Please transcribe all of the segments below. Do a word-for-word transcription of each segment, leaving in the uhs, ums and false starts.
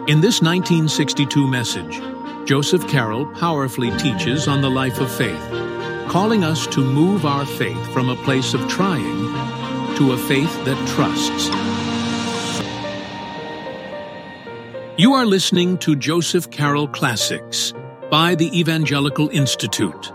In this nineteen sixty-two message, Joseph Carroll powerfully teaches on the life of faith, calling us to move our faith from a place of trying to a faith that trusts. You are listening to Joseph Carroll Classics by the Evangelical Institute.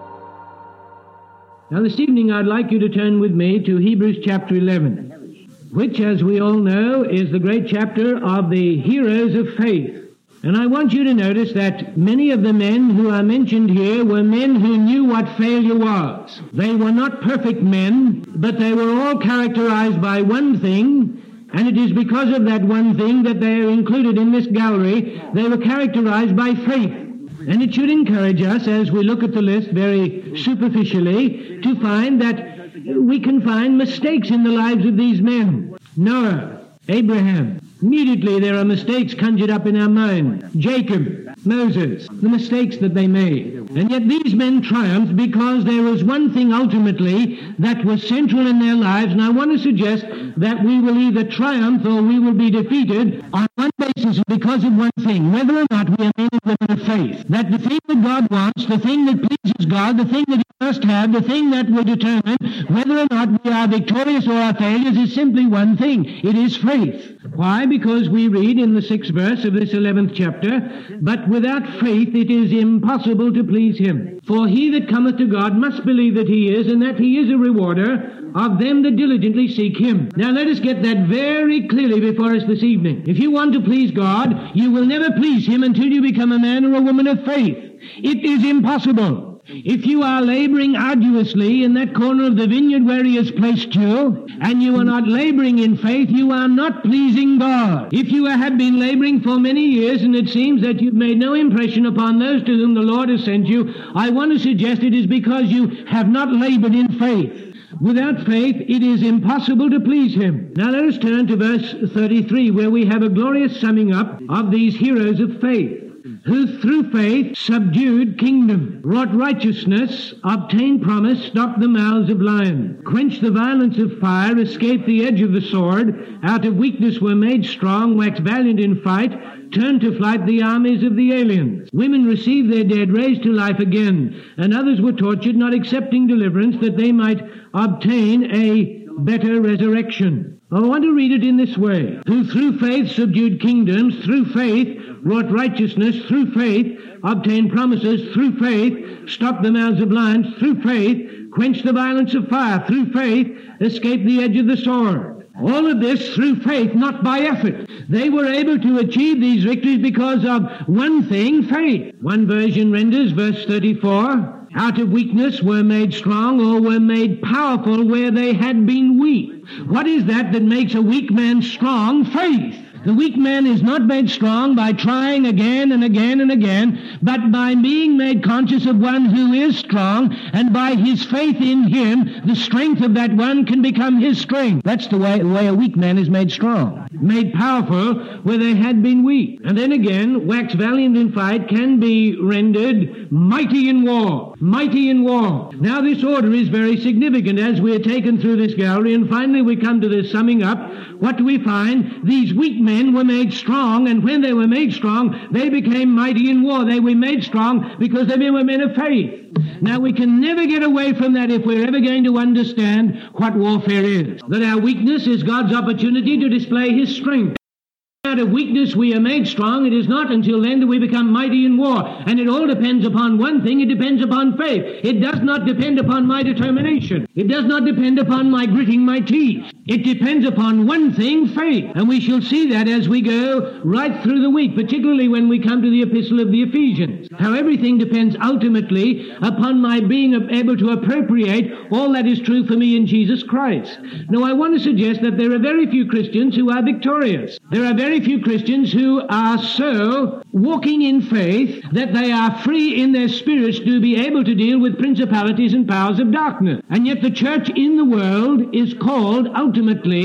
Now this evening I'd like you to turn with me to Hebrews chapter eleven, which, as we all know, is the great chapter of the heroes of faith. And I want you to notice that many of the men who are mentioned here were men who knew what failure was. They were not perfect men, but they were all characterized by one thing, and it is because of that one thing that they are included in this gallery. They were characterized by faith. And it should encourage us, as we look at the list very superficially, to find that we can find mistakes in the lives of these men. Noah, Abraham. Immediately there are mistakes conjured up in our mind. Jacob, Moses, the mistakes that they made. And yet these men triumphed because there was one thing ultimately that was central in their lives, and I want to suggest that we will either triumph or we will be defeated on one basis because of one thing, whether or not we are men and women of faith. That the thing that God wants, the thing that pleases God, the thing that He must have, the thing that will determine whether or not we are victorious or our failures is simply one thing. It is faith. Why? Because we read in the sixth verse of this eleventh chapter, "But without faith it is impossible to please Him. For he that cometh to God must believe that He is, and that He is a rewarder of them that diligently seek Him." Now let us get that very clearly before us this evening. If you want to please God, you will never please Him until you become a man or a woman of faith. It is impossible. If you are laboring arduously in that corner of the vineyard where He has placed you, and you are not laboring in faith, you are not pleasing God. If you have been laboring for many years and it seems that you've made no impression upon those to whom the Lord has sent you, I want to suggest it is because you have not labored in faith. Without faith, it is impossible to please Him. Now let us turn to verse thirty-three, where we have a glorious summing up of these heroes of faith, who through faith subdued kingdom, wrought righteousness, obtained promise, stopped the mouths of lions, quenched the violence of fire, escaped the edge of the sword, out of weakness were made strong, waxed valiant in fight, turned to flight the armies of the aliens. Women received their dead raised to life again, and others were tortured, not accepting deliverance, that they might obtain a better resurrection. I want to read it in this way. Who through faith subdued kingdoms, through faith wrought righteousness, through faith obtained promises, through faith stopped the mouths of lions, through faith quenched the violence of fire, through faith escaped the edge of the sword. All of this through faith, not by effort. They were able to achieve these victories because of one thing, faith. One version renders verse thirty-four, out of weakness were made strong, or were made powerful where they had been weak. What is that that makes a weak man strong? Faith. The weak man is not made strong by trying again and again and again, but by being made conscious of one who is strong, and by his faith in Him, the strength of that one can become his strength. That's the way, the way a weak man is made strong. Made powerful where they had been weak. And then again, wax valiant in fight can be rendered mighty in war. Mighty in war. Now this order is very significant as we are taken through this gallery, and finally we come to this summing up. What do we find? These weak men were made strong, and when they were made strong, they became mighty in war. They were made strong because they were men of faith. Now we can never get away from that if we're ever going to understand what warfare is. That our weakness is God's opportunity to display His strength. Out of weakness we are made strong. It is not until then that we become mighty in war. And it all depends upon one thing. It depends upon faith. It does not depend upon my determination. It does not depend upon my gritting my teeth. It depends upon one thing, faith. And we shall see that as we go right through the week, particularly when we come to the epistle of the Ephesians. How everything depends ultimately upon my being able to appropriate all that is true for me in Jesus Christ. Now I want to suggest that there are very few Christians who are victorious. There are very few Christians who are so walking in faith that they are free in their spirits to be able to deal with principalities and powers of darkness. And yet the church in the world is called ultimately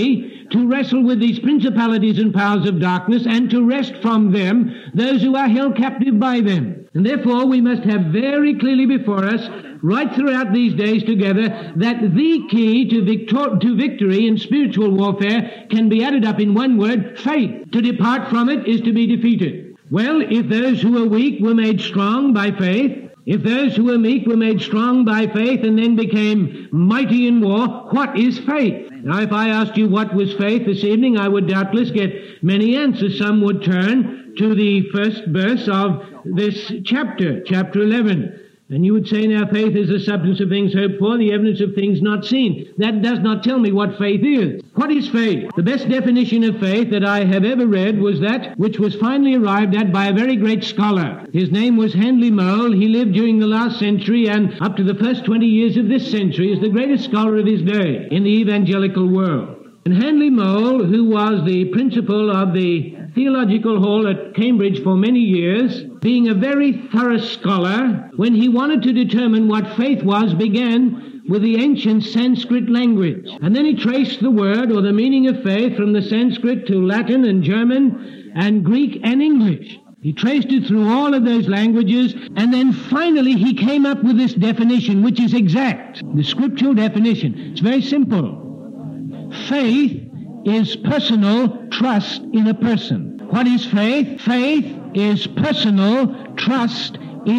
to wrestle with these principalities and powers of darkness and to wrest from them those who are held captive by them. And therefore we must have very clearly before us, right throughout these days together, that the key to, victor- to victory in spiritual warfare can be added up in one word: faith. To depart from it is to be defeated. Well, if those who are weak were made strong by faith, if those who were meek were made strong by faith and then became mighty in war, what is faith? Now, if I asked you what was faith this evening, I would doubtless get many answers. Some would turn to the first verse of this chapter, chapter eleven. And you would say, now, faith is the substance of things hoped for, the evidence of things not seen. That does not tell me what faith is. What is faith? The best definition of faith that I have ever read was that which was finally arrived at by a very great scholar. His name was Handley Mole. He lived during the last century and up to the first twenty years of this century is the greatest scholar of his day in the evangelical world. And Handley Mole, who was the principal of the Theological Hall at Cambridge for many years, being a very thorough scholar, when he wanted to determine what faith was, began with the ancient Sanskrit language. And then he traced the word or the meaning of faith from the Sanskrit to Latin and German and Greek and English. He traced it through all of those languages, and then finally he came up with this definition, which is exact, the scriptural definition. It's very simple. Faith is personal trust in a person. What is faith? Faith is personal trust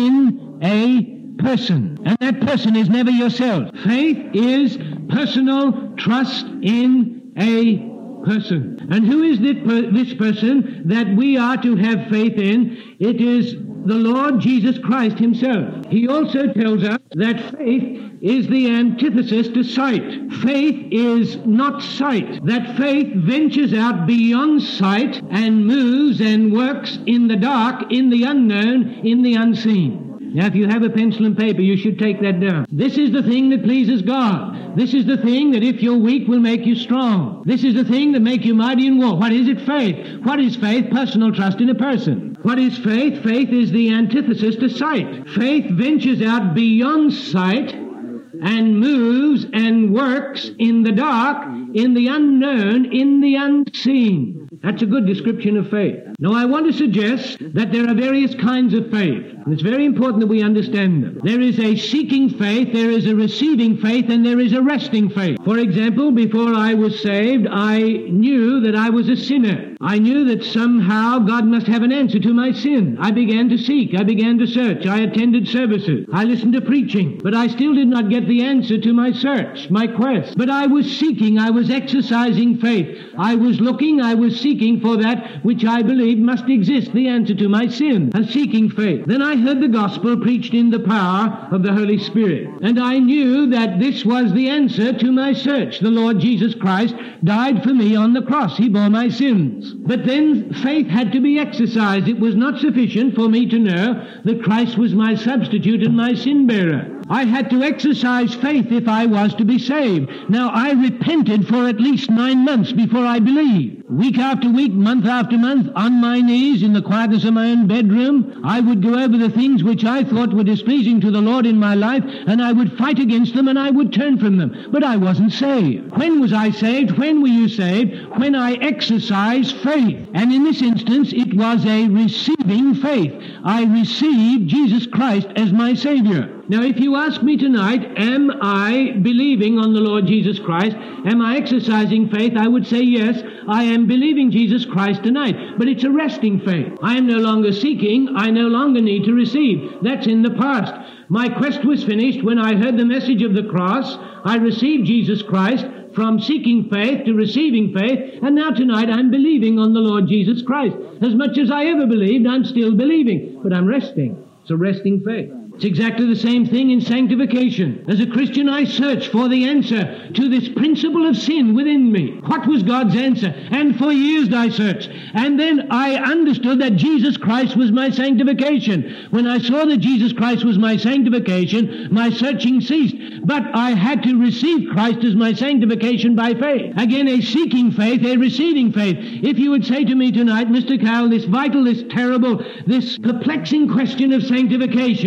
in a person. And that person is never yourself. Faith is personal trust in a person. And who is this person that we are to have faith in? It is the Lord Jesus Christ himself. He also tells us that faith is the antithesis to sight. Faith is not sight. That faith ventures out beyond sight and moves and works in the dark, in the unknown, in the unseen. Now, if you have a pencil and paper, you should take that down. This is the thing that pleases God. This is the thing that if you're weak will make you strong. This is the thing that make you mighty in war. What is it? Faith. What is faith? Personal trust in a person. What is faith? Faith is the antithesis to sight. Faith ventures out beyond sight and moves and works in the dark, in the unknown, in the unseen. That's a good description of faith. Now, I want to suggest that there are various kinds of faith, and it's very important that we understand them. There is a seeking faith, there is a receiving faith, and there is a resting faith. For example, before I was saved, I knew that I was a sinner. I knew that somehow God must have an answer to my sin. I began to seek. I began to search. I attended services. I listened to preaching. But I still did not get the answer to my search, my quest. But I was seeking. I was exercising faith. I was looking. I was seeking for that which I believed must exist, the answer to my sin, and seeking faith. Then I heard the gospel preached in the power of the Holy Spirit. And I knew that this was the answer to my search. The Lord Jesus Christ died for me on the cross. He bore my sins. But then faith had to be exercised. It was not sufficient for me to know that Christ was my substitute and my sin bearer. I had to exercise faith if I was to be saved. Now, I repented for at least nine months before I believed. Week after week, month after month, on my knees in the quietness of my own bedroom, I would go over the things which I thought were displeasing to the Lord in my life, and I would fight against them, and I would turn from them. But I wasn't saved. When was I saved? When were you saved? When I exercised faith. And in this instance, it was a receiving faith. I received Jesus Christ as my Savior. Now, if you ask me tonight, am I believing on the Lord Jesus Christ? Am I exercising faith? I would say yes, I am believing Jesus Christ tonight. But it's a resting faith. I am no longer seeking. I no longer need to receive. That's in the past. My quest was finished when I heard the message of the cross. I received Jesus Christ from seeking faith to receiving faith, and now tonight I'm believing on the Lord Jesus Christ. As much as I ever believed, I'm still believing, but I'm resting. It's a resting faith. It's exactly the same thing in sanctification. As a Christian, I search for the answer to this principle of sin within me. What was God's answer? And for years I searched. And then I understood that Jesus Christ was my sanctification. When I saw that Jesus Christ was my sanctification, my searching ceased. But I had to receive Christ as my sanctification by faith. Again, a seeking faith, a receiving faith. If you would say to me tonight, Mister Carroll, this vital, this terrible, this perplexing question of sanctification, is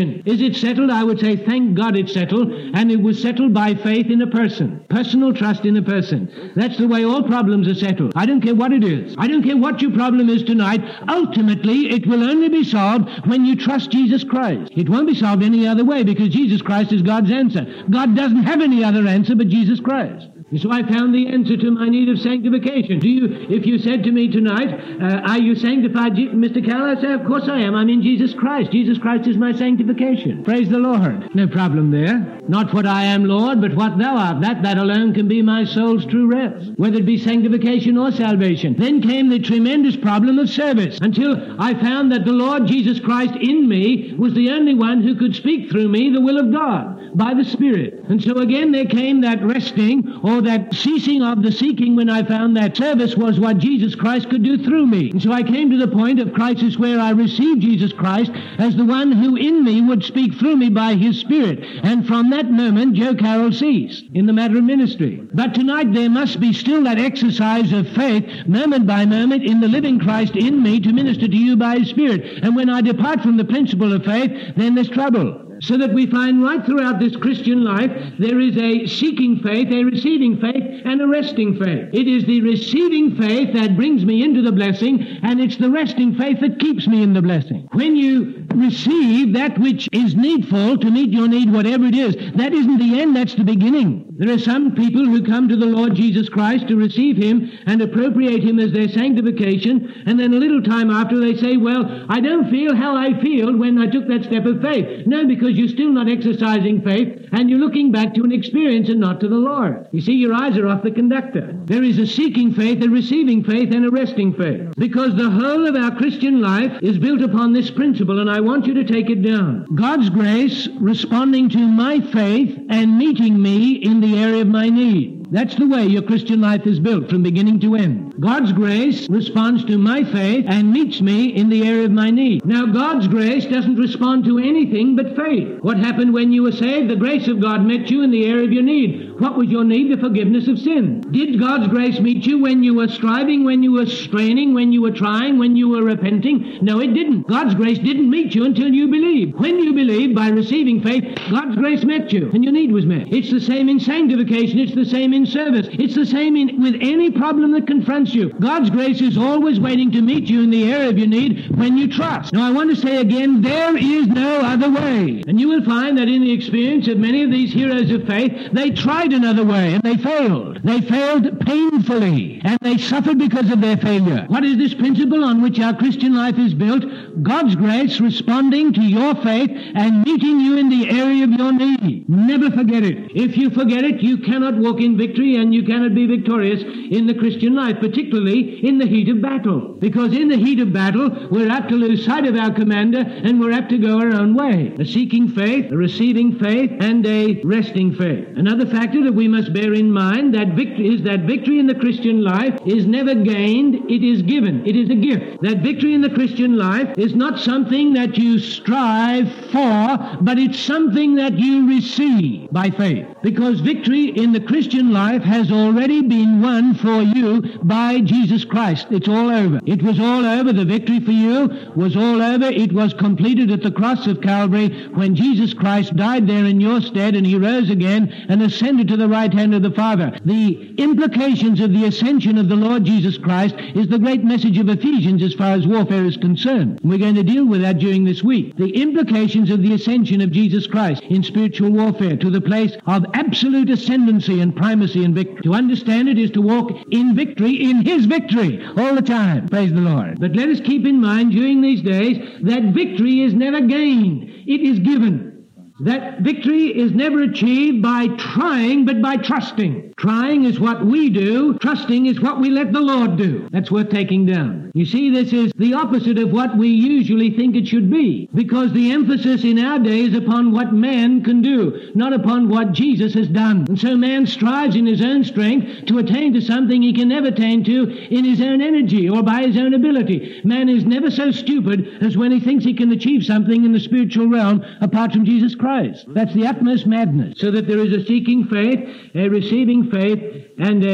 it settled? I would say, thank God it's settled, and it was settled by faith in a person, personal trust in a person. That's the way all problems are settled. I don't care what it is. I don't care what your problem is tonight. Ultimately, it will only be solved when you trust Jesus Christ. It won't be solved any other way, because Jesus Christ is God's answer. God doesn't have any other answer but Jesus Christ. So I found the answer to my need of sanctification. Do you, if you said to me tonight, uh, are you sanctified, Mister Carroll? I say, of course I am. I'm in Jesus Christ. Jesus Christ is my sanctification. Praise the Lord. No problem there. Not what I am, Lord, but what thou art. That, that alone can be my soul's true rest, whether it be sanctification or salvation. Then came the tremendous problem of service, until I found that the Lord Jesus Christ in me was the only one who could speak through me the will of God by the Spirit. And so again there came that resting, or that ceasing of the seeking, when I found that service was what Jesus Christ could do through me. And so I came to the point of crisis where I received Jesus Christ as the one who in me would speak through me by His Spirit. And from that moment, Joe Carroll ceased in the matter of ministry. But tonight there must be still that exercise of faith, moment by moment, in the living Christ in me to minister to you by His Spirit. And when I depart from the principle of faith, then there's trouble. So that we find right throughout this Christian life, there is a seeking faith, a receiving faith, and a resting faith. It is the receiving faith that brings me into the blessing, and it's the resting faith that keeps me in the blessing. When you receive that which is needful to meet your need, whatever it is, that isn't the end, that's the beginning. There are some people who come to the Lord Jesus Christ to receive Him and appropriate Him as their sanctification, and then a little time after they say, well, I don't feel how I feel when I took that step of faith. No, because you're still not exercising faith, and you're looking back to an experience and not to the Lord. You see, your eyes are off the conductor. There is a seeking faith, a receiving faith, and a resting faith, because the whole of our Christian life is built upon this principle, and I want you to take it down. God's grace responding to my faith and meeting me in the area of my need. That's the way your Christian life is built from beginning to end. God's grace responds to my faith and meets me in the area of my need. Now, God's grace doesn't respond to anything but faith. What happened when you were saved? The grace of God met you in the area of your need. What was your need? The forgiveness of sin. Did God's grace meet you when you were striving, when you were straining, when you were trying, when you were repenting? No, it didn't. God's grace didn't meet you until you believed. When you believed by receiving faith, God's grace met you and your need was met. It's the same in sanctification. It's the same in service. It's the same in, with any problem that confronts you. God's grace is always waiting to meet you in the area of your need when you trust. Now, I want to say again, there is no other way. And you will find that in the experience of many of these heroes of faith, they tried another way and they failed. They failed painfully and they suffered because of their failure. What is this principle on which our Christian life is built? God's grace responding to your faith and meeting you in the area of your need. Never forget it. If you forget it, you cannot walk in victory and you cannot be victorious in the Christian life, particularly in the heat of battle. Because in the heat of battle, we're apt to lose sight of our commander and we're apt to go our own way. A seeking faith, a receiving faith, and a resting faith. Another factor that we must bear in mind that victory is that victory in the Christian life is never gained, it is given. It is a gift. That victory in the Christian life is not something that you strive for, but it's something that you receive by faith. Because victory in the Christian life has already been won for you by Jesus Christ. It's all over. It was all over. The victory for you was all over. It was completed at the cross of Calvary when Jesus Christ died there in your stead and He rose again and ascended to the right hand of the Father. The implications of the ascension of the Lord Jesus Christ is the great message of Ephesians as far as warfare is concerned. We're going to deal with that during this week. The implications of the ascension of Jesus Christ in spiritual warfare to the place of absolute ascendancy and primacy and victory. To understand it is to walk in victory, in His victory, all the time. Praise the Lord. But let us keep in mind during these days that victory is never gained. It is given. That victory is never achieved by trying, but by trusting. Trying is what we do. Trusting is what we let the Lord do. That's worth taking down. You see, this is the opposite of what we usually think it should be, because the emphasis in our day is upon what man can do, not upon what Jesus has done. And so man strives in his own strength to attain to something he can never attain to in his own energy or by his own ability. Man is never so stupid as when he thinks he can achieve something in the spiritual realm apart from Jesus Christ. That's the utmost madness. So that there is a seeking faith, a receiving faith, and a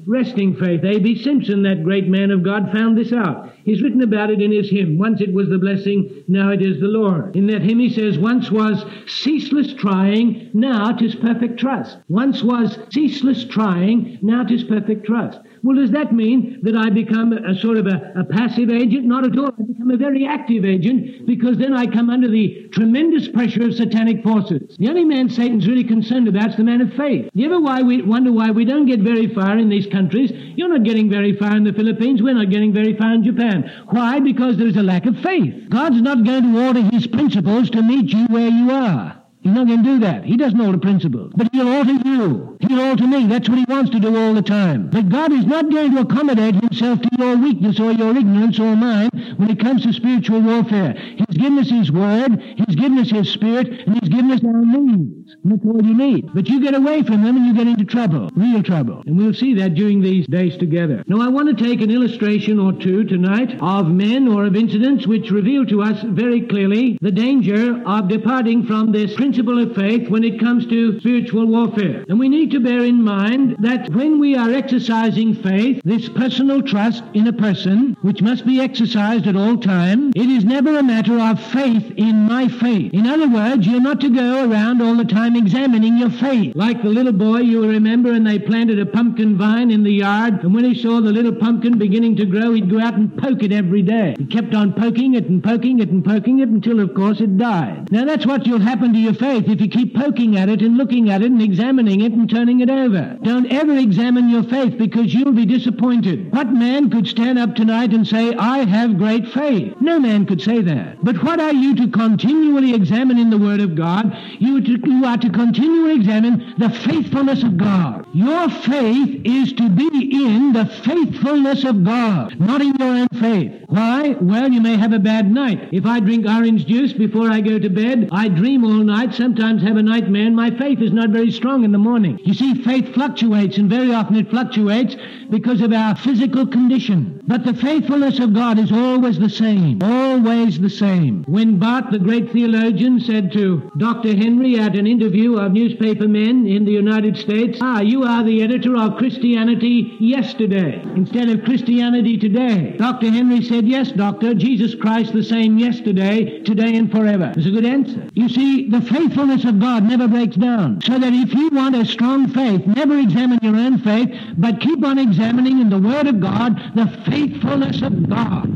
resting faith. A B Simpson, that great man of God, found this out. He's written about it in his hymn, Once It Was the Blessing, Now It Is the Lord. In that hymn he says, once was ceaseless trying, now 'tis perfect trust. Once was ceaseless trying, now 'tis perfect trust. Well, does that mean that I become a, a sort of a, a passive agent? Not at all. I become a very active agent, because then I come under the tremendous pressure of satanic forces. The only man Satan's really concerned about is the man of faith. Do you ever why we wonder why we don't get very far in these countries? You're not getting very far in the Philippines. We're not getting very far in Japan. Why? Because there's a lack of faith. God's not going to order his principles to meet you where you are. He's not going to do that. He doesn't alter principles. But he'll alter you. He'll alter me. That's what he wants to do all the time. But God is not going to accommodate himself to your weakness or your ignorance or mine when it comes to spiritual warfare. He's given us his word, he's given us his spirit, and he's given us our needs. And that's all you need. But you get away from them and you get into trouble. Real trouble. And we'll see that during these days together. Now I want to take an illustration or two tonight of men or of incidents which reveal to us very clearly the danger of departing from this principle of faith when it comes to spiritual warfare. And we need to bear in mind that when we are exercising faith, this personal trust in a person, which must be exercised at all times, it is never a matter of faith in my faith. In other words, you're not to go around all the time examining your faith. Like the little boy, you remember, and they planted a pumpkin vine in the yard, and when he saw the little pumpkin beginning to grow, he'd go out and poke it every day. He kept on poking it and poking it and poking it until, of course, it died. Now that's what will happen to your faith if you keep poking at it and looking at it and examining it and turning it over. Don't ever examine your faith, because you'll be disappointed. What man could stand up tonight and say, I have great faith? No man could say that. But what are you to continually examine in the Word of God? You are to, you are to continually examine the faithfulness of God. Your faith is to be in the faithfulness of God, not in your own faith. Why? Well, you may have a bad night. If I drink orange juice before I go to bed, I dream all night, sometimes have a nightmare, and my faith is not very strong in the morning. You see, faith fluctuates, and very often it fluctuates because of our physical condition. But the faithfulness of God is always the same, always the same. When Barth, the great theologian, said to Doctor Henry at an interview of newspaper men in the United States, ah, you are the editor of Christianity Yesterday instead of Christianity Today. Doctor Henry said, yes, doctor, Jesus Christ the same yesterday, today, and forever. It's a good answer. You see, the faithfulness of God never breaks down. So that if you want a strong faith, never examine your own faith, but keep on examining in the Word of God the faithfulness of God.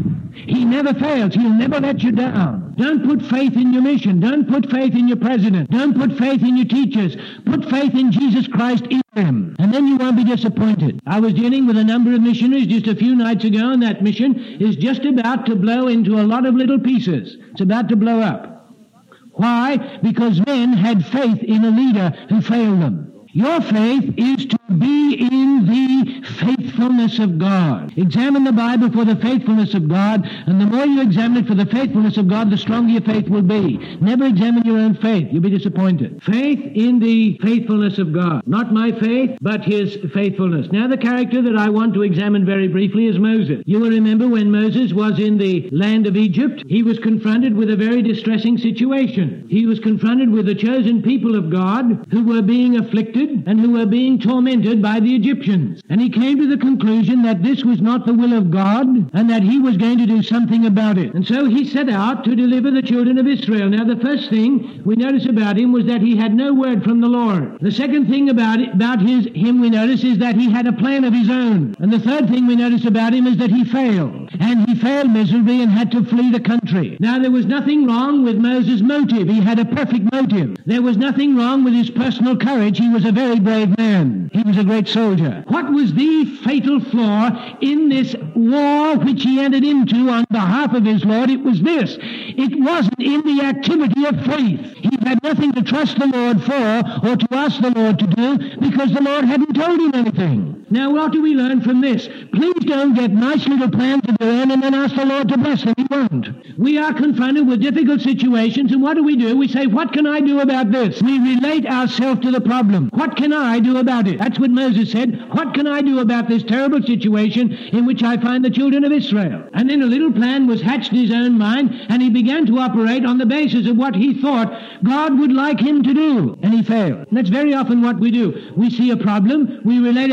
He never fails. He'll never let you down. Don't put faith in your mission. Don't put faith in your president. Don't put faith in your teachers. Put faith in Jesus Christ in them, and then you won't be disappointed. I was dealing with a number of missionaries just a few nights ago, and that mission is just about to blow into a lot of little pieces. It's about to blow up. Why? Because men had faith in a leader who failed them. Your faith is to be in the faithfulness of God. Examine the Bible for the faithfulness of God, and the more you examine it for the faithfulness of God, the stronger your faith will be. Never examine your own faith. You'll be disappointed. Faith in the faithfulness of God. Not my faith, but his faithfulness. Now, the character that I want to examine very briefly is Moses. You will remember when Moses was in the land of Egypt, he was confronted with a very distressing situation. He was confronted with the chosen people of God who were being afflicted and who were being tormented by the Egyptians. And he came to the conclusion that this was not the will of God and that he was going to do something about it. And so he set out to deliver the children of Israel. Now, the first thing we notice about him was that he had no word from the Lord. The second thing about it, about his, him we notice is that he had a plan of his own. And the third thing we notice about him is that he failed. And he failed miserably and had to flee the country. Now, there was nothing wrong with Moses' motive. He had a perfect motive. There was nothing wrong with his personal courage. He was a very brave man. He was a great soldier. What was the fatal flaw in this war which he entered into on behalf of his Lord? It was this. It wasn't in the activity of faith. He had nothing to trust the Lord for or to ask the Lord to do because the Lord hadn't told him anything. Now, what do we learn from this? Please don't get nice little plans of your own and then ask the Lord to bless them. He won't. We are confronted with difficult situations, and what do we do? We say, what can I do about this? We relate ourselves to the problem. What can I do about it? That's what Moses said. What can I do about this terrible situation in which I find the children of Israel? And then a little plan was hatched in his own mind, and he began to operate on the basis of what he thought God would like him to do. And he failed. And that's very often what we do. We see a problem, we relate ourselves to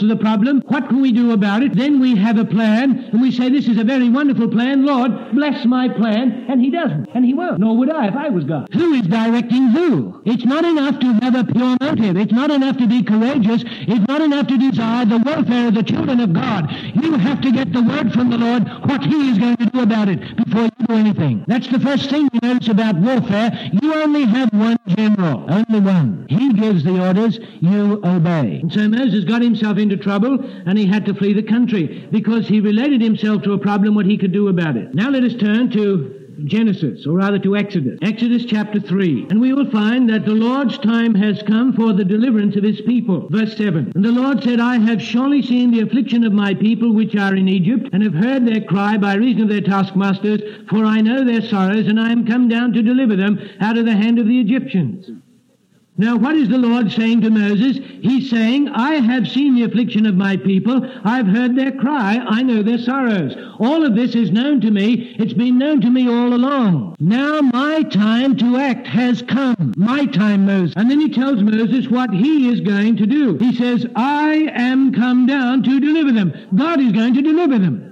of the problem. What can we do about it? Then we have a plan, and we say, this is a very wonderful plan. Lord, bless my plan. And he doesn't, and he won't. Nor would I if I was God. Who is directing who? It's not enough to have a pure motive. It's not enough to be courageous. It's not enough to desire the welfare of the children of God. You have to get the word from the Lord, what he is going to do about it, before you do anything. That's the first thing you notice about warfare. You only have one general, only one. He gives the orders, you obey. And so Moses got himself into trouble, and he had to flee the country, because he related himself to a problem, what he could do about it. Now let us turn to Genesis, or rather to Exodus. Exodus chapter three. And we will find that the Lord's time has come for the deliverance of his people. Verse seven. And the Lord said, I have surely seen the affliction of my people which are in Egypt, and have heard their cry by reason of their taskmasters, for I know their sorrows, and I am come down to deliver them out of the hand of the Egyptians. Now, what is the Lord saying to Moses? He's saying, I have seen the affliction of my people. I've heard their cry. I know their sorrows. All of this is known to me. It's been known to me all along. Now my time to act has come. My time, Moses. And then he tells Moses what he is going to do. He says, I am come down to deliver them. God is going to deliver them.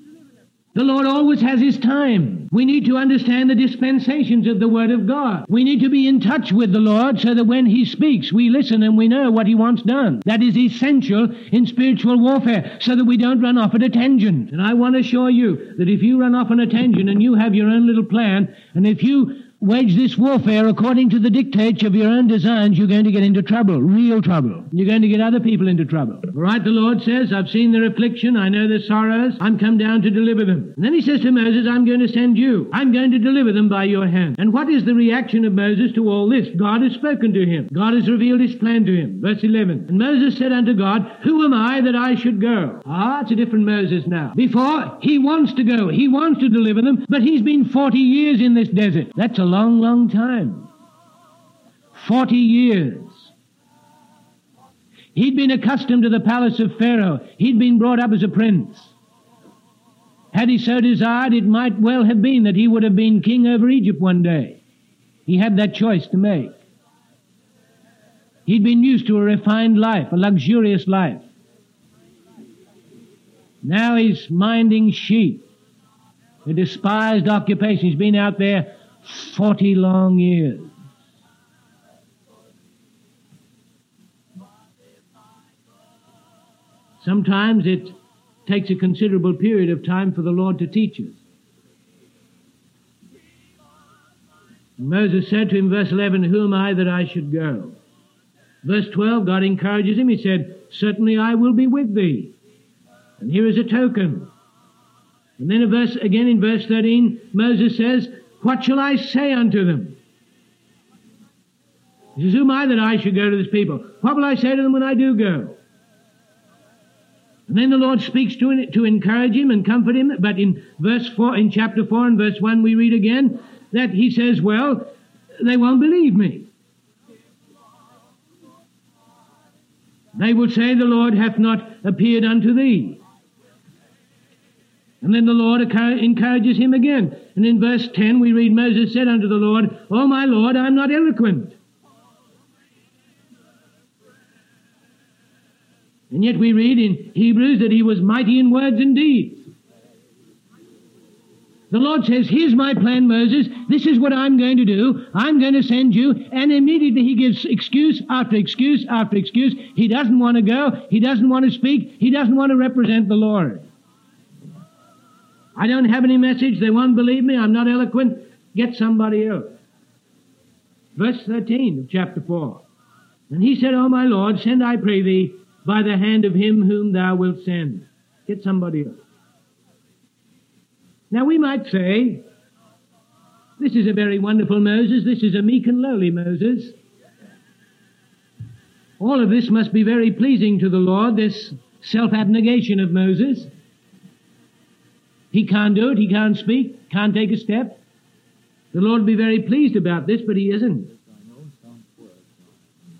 The Lord always has his time. We need to understand the dispensations of the Word of God. We need to be in touch with the Lord so that when he speaks, we listen and we know what he wants done. That is essential in spiritual warfare, so that we don't run off at a tangent. And I want to assure you that if you run off on a tangent and you have your own little plan, and if you wage this warfare according to the dictates of your own designs, you're going to get into trouble, real trouble. You're going to get other people into trouble. All right, the Lord says, I've seen their affliction, I know their sorrows, I'm come down to deliver them. And then he says to Moses, I'm going to send you. I'm going to deliver them by your hand. And what is the reaction of Moses to all this? God has spoken to him. God has revealed his plan to him. Verse eleven. And Moses said unto God, who am I that I should go? Ah, it's a different Moses now. Before, he wants to go. He wants to deliver them, but he's been forty years in this desert. That's a long, long time. Forty years. He'd been accustomed to the palace of Pharaoh. He'd been brought up as a prince. Had he so desired, it might well have been that he would have been king over Egypt one day. He had that choice to make. He'd been used to a refined life, a luxurious life. Now he's minding sheep, a despised occupation. He's been out there forty long years. Sometimes it takes a considerable period of time for the Lord to teach us. Moses said to him, verse eleven, who am I that I should go? Verse twelve, God encourages him. He said, certainly I will be with thee. And here is a token. And then a verse, again in verse thirteen, Moses says, what shall I say unto them? He says, who am I that I should go to this people? What will I say to them when I do go? And then the Lord speaks to him to encourage him and comfort him. But in verse four, in chapter four and verse one, we read again that he says, well, they won't believe me. They will say, the Lord hath not appeared unto thee. And then the Lord encourages him again. And in verse ten we read, Moses said unto the Lord, O my Lord, I am not eloquent. And yet we read in Hebrews that he was mighty in words and deeds. The Lord says, here's my plan, Moses. This is what I'm going to do. I'm going to send you. And immediately he gives excuse after excuse after excuse. He doesn't want to go. He doesn't want to speak. He doesn't want to represent the Lord. I don't have any message. They won't believe me. I'm not eloquent. Get somebody else. Verse thirteen of chapter four. And he said, O my Lord, send, I pray thee, by the hand of him whom thou wilt send. Get somebody else. Now we might say, this is a very wonderful Moses. This is a meek and lowly Moses. All of this must be very pleasing to the Lord, this self-abnegation of Moses. He can't do it. He can't speak. Can't take a step. The Lord will be very pleased about this, but he isn't.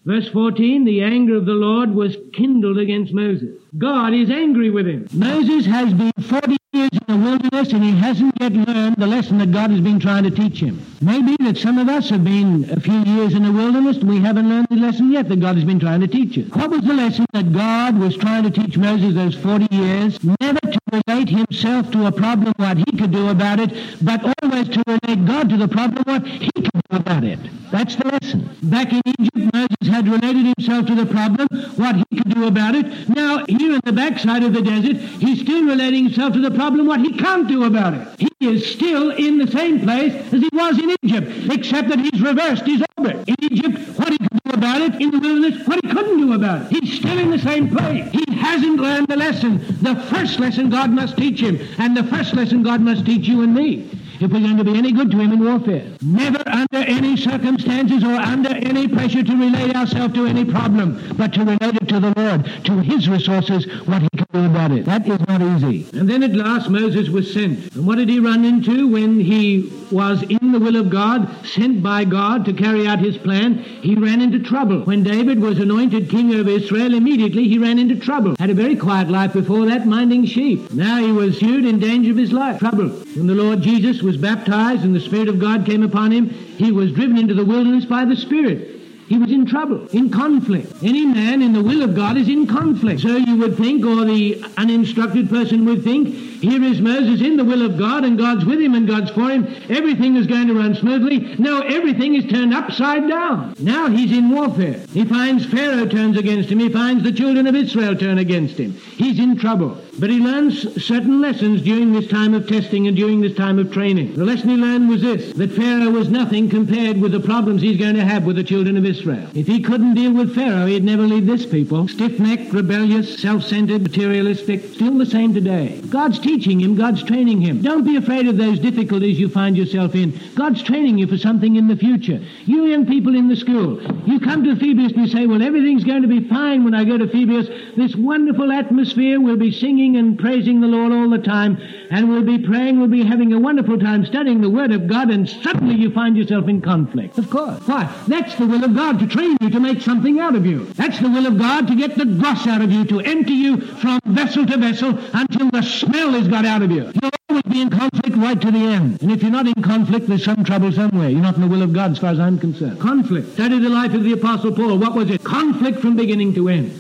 Verse fourteen, the anger of the Lord was kindled against Moses. God is angry with him. Moses has been forty years in the wilderness and he hasn't yet learned the lesson that God has been trying to teach him. Maybe that some of us have been a few years in the wilderness and we haven't learned the lesson yet that God has been trying to teach us. What was the lesson that God was trying to teach Moses those forty years? Never to relate himself to a problem, what he could do about it, but always to relate God to the problem, what he could do about it. That's the lesson. Back in Egypt, Moses had related himself to the problem, what he could do about it. Now, here in the backside of the desert, he's still relating himself to the problem, what he can't do about it. He is still in the same place as he was in Egypt, except that he's reversed his orbit. In Egypt, what he could do about it. In the wilderness, what he couldn't do about it. He's still in the same place. He hasn't learned the lesson. The first lesson God must teach him, and the first lesson God must teach you and me, if we're going to be any good to him in warfare. Never under any circumstances or under any pressure to relate ourselves to any problem, but to relate it to the Lord, to his resources, what he can do about it. That is not easy. And then at last Moses was sent. And what did he run into when he was in the will of God, sent by God to carry out his plan? He ran into trouble. When David was anointed king of Israel, immediately he ran into trouble. Had a very quiet life before that, minding sheep. Now he was sued, in danger of his life. Trouble. When the Lord Jesus was baptized and the Spirit of God came upon him, he was driven into the wilderness by the Spirit. He was in trouble, in conflict. Any man in the will of God is in conflict. So you would think, or the uninstructed person would think, here is Moses in the will of God, and God's with him and God's for him. Everything is going to run smoothly. No, everything is turned upside down. Now he's in warfare. He finds Pharaoh turns against him. He finds the children of Israel turn against him. He's in trouble. But he learns certain lessons during this time of testing and during this time of training. The lesson he learned was this, that Pharaoh was nothing compared with the problems he's going to have with the children of Israel. If he couldn't deal with Pharaoh, he'd never lead this people. Stiff-necked, rebellious, self-centered, materialistic, still the same today. God's teaching him, God's training him. Don't be afraid of those difficulties you find yourself in. God's training you for something in the future. You young people in the school, you come to Phoebus and you say, well, everything's going to be fine when I go to Phoebus. This wonderful atmosphere, we'll be singing and praising the Lord all the time, and we'll be praying, we'll be having a wonderful time studying the Word of God, and suddenly you find yourself in conflict. Of course. Why? That's the will of God, to train you to make something out of you. That's the will of God, to get the dross out of you, to empty you from vessel to vessel until the smell is got out of you. You'll always be in conflict right to the end. And if you're not in conflict, there's some trouble somewhere. You're not in the will of God as far as I'm concerned. Conflict. Study the life of the Apostle Paul. What was it? Conflict from beginning to end.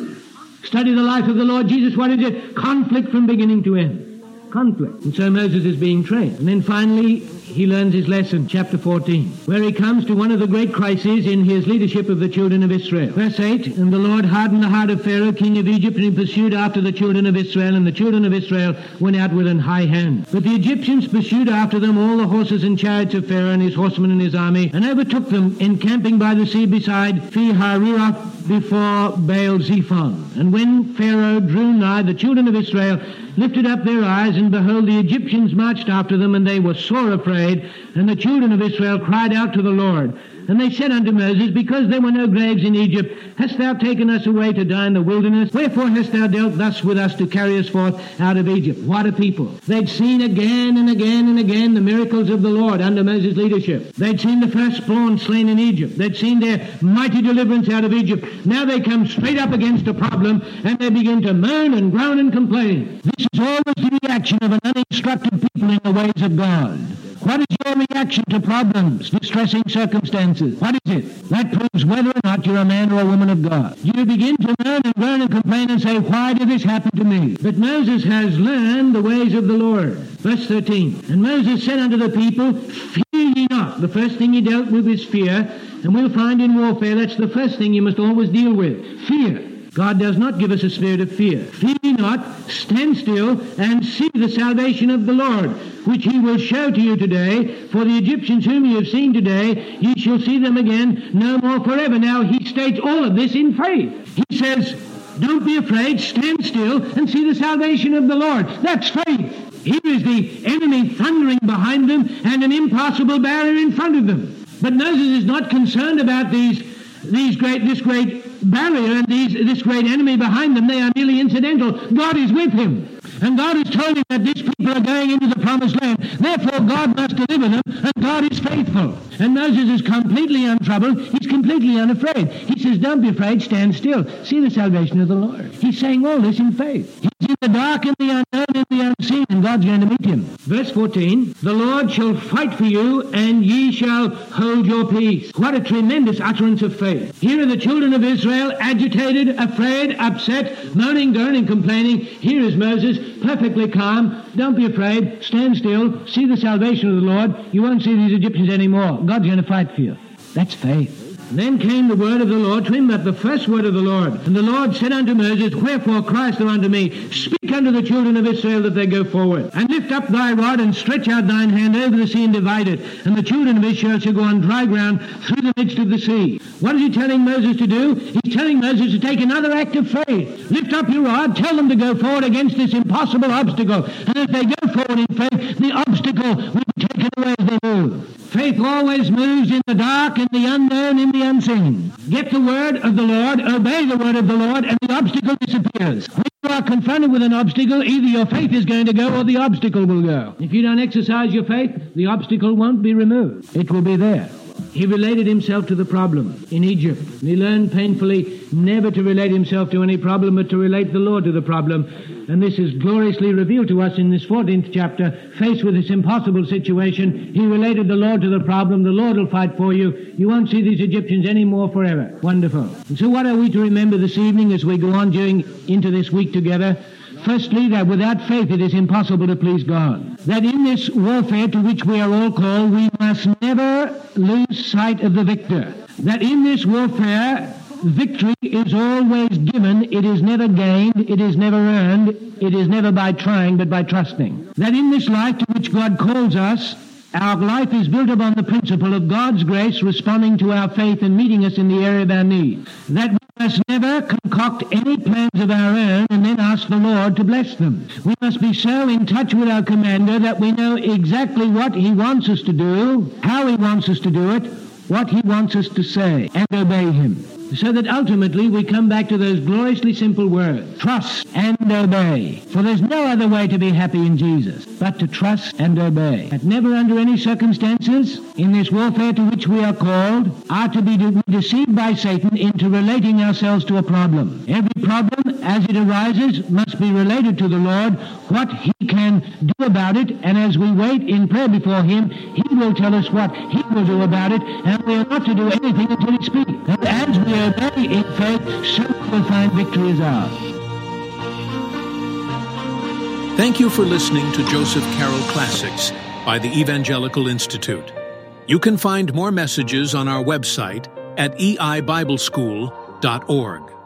Study the life of the Lord Jesus. What is it? Conflict from beginning to end. Conflict. And so Moses is being trained. And then finally, he learns his lesson, chapter fourteen, where he comes to one of the great crises in his leadership of the children of Israel. Verse eight, and the Lord hardened the heart of Pharaoh, king of Egypt, and he pursued after the children of Israel, and the children of Israel went out with an high hand. But the Egyptians pursued after them all the horses and chariots of Pharaoh and his horsemen and his army, and overtook them, encamping by the sea beside Pi-hahiroth before Baal-zephon. And when Pharaoh drew nigh, the children of Israel lifted up their eyes, and behold, the Egyptians marched after them, and they were sore afraid. And the children of Israel cried out to the Lord. And they said unto Moses, because there were no graves in Egypt, hast thou taken us away to die in the wilderness? Wherefore hast thou dealt thus with us to carry us forth out of Egypt? What a people. They'd seen again and again and again the miracles of the Lord under Moses' leadership. They'd seen the firstborn slain in Egypt. They'd seen their mighty deliverance out of Egypt. Now they come straight up against a problem, and they begin to moan and groan and complain. This is always the reaction of an uninstructed people in the ways of God. What is your reaction to problems, distressing circumstances? What is it? That proves whether or not you're a man or a woman of God. You begin to moan and groan and complain and say, why did this happen to me? But Moses has learned the ways of the Lord. Verse thirteen, and Moses said unto the people, fear ye not. The first thing he dealt with is fear, and we'll find in warfare that's the first thing you must always deal with. Fear. God does not give us a spirit of fear. Fear ye not, stand still, and see the salvation of the Lord, which he will show to you today. For the Egyptians whom ye have seen today, ye shall see them again no more forever. Now he states all of this in faith. He says, don't be afraid, stand still, and see the salvation of the Lord. That's faith. Here is the enemy thundering behind them, and an impassable barrier in front of them. But Moses is not concerned about these, these great, this great barrier and these, this great enemy behind them. They are merely incidental. God is with him. And God has told him that these people are going into the promised land. Therefore, God must deliver them, and God is faithful. And Moses is completely untroubled. He's completely unafraid. He says, don't be afraid, stand still. See the salvation of the Lord. He's saying all this in faith. He's in the dark and the unknown and the unseen, and God's going to meet him. Verse fourteen, the Lord shall fight for you, and ye shall hold your peace. What a tremendous utterance of faith. Here are the children of Israel, agitated, afraid, upset, moaning, groaning, complaining. Here is Moses, perfectly calm. Don't be afraid, stand still, see the salvation of the Lord. You won't see these Egyptians anymore. God's going to fight for you. That's faith. Then came the word of the Lord to him, at the first word of the Lord. And the Lord said unto Moses, wherefore criest thou unto me? Speak unto the children of Israel that they go forward. And lift up thy rod, and stretch out thine hand over the sea, and divide it. And the children of Israel shall go on dry ground through the midst of the sea. What is he telling Moses to do? He's telling Moses to take another act of faith. Lift up your rod, tell them to go forward against this impossible obstacle. And if they go forward in faith, the obstacle will be taken away as they move. Faith always moves in the dark, in the unknown, in the unseen. Get the word of the Lord, obey the word of the Lord, and the obstacle disappears. When you are confronted with an obstacle, either your faith is going to go or the obstacle will go. If you don't exercise your faith, the obstacle won't be removed. It will be there. He related himself to the problem in Egypt. He learned painfully never to relate himself to any problem, but to relate the Lord to the problem. And this is gloriously revealed to us in this fourteenth chapter. Faced with this impossible situation, he related the Lord to the problem. The Lord will fight for you. You won't see these Egyptians anymore forever. Wonderful. And so what are we to remember this evening as we go on during into this week together? Firstly, that without faith it is impossible to please God. That in this warfare to which we are all called, we must never lose sight of the victor. That in this warfare, victory is always given, it is never gained, it is never earned, it is never by trying, but by trusting. That in this life to which God calls us, our life is built upon the principle of God's grace responding to our faith and meeting us in the area of our need. That we must never concoct any plans of our own and then ask the Lord to bless them. We must be so in touch with our commander that we know exactly what he wants us to do, how he wants us to do it, what he wants us to say, and obey him. So that ultimately we come back to those gloriously simple words, trust and obey. For there's no other way to be happy in Jesus but to trust and obey. That never under any circumstances in this warfare to which we are called are to be de- deceived by Satan into relating ourselves to a problem. Every problem as it arises must be related to the Lord, what he can do about it, and as we wait in prayer before him, he will tell us what he will do about it, and we are not to do anything until he speaks. And as we obey in faith, so we'll find victory is ours. Thank you for listening to Joseph Carroll Classics by the Evangelical Institute. You can find more messages on our website at e i bible school dot org.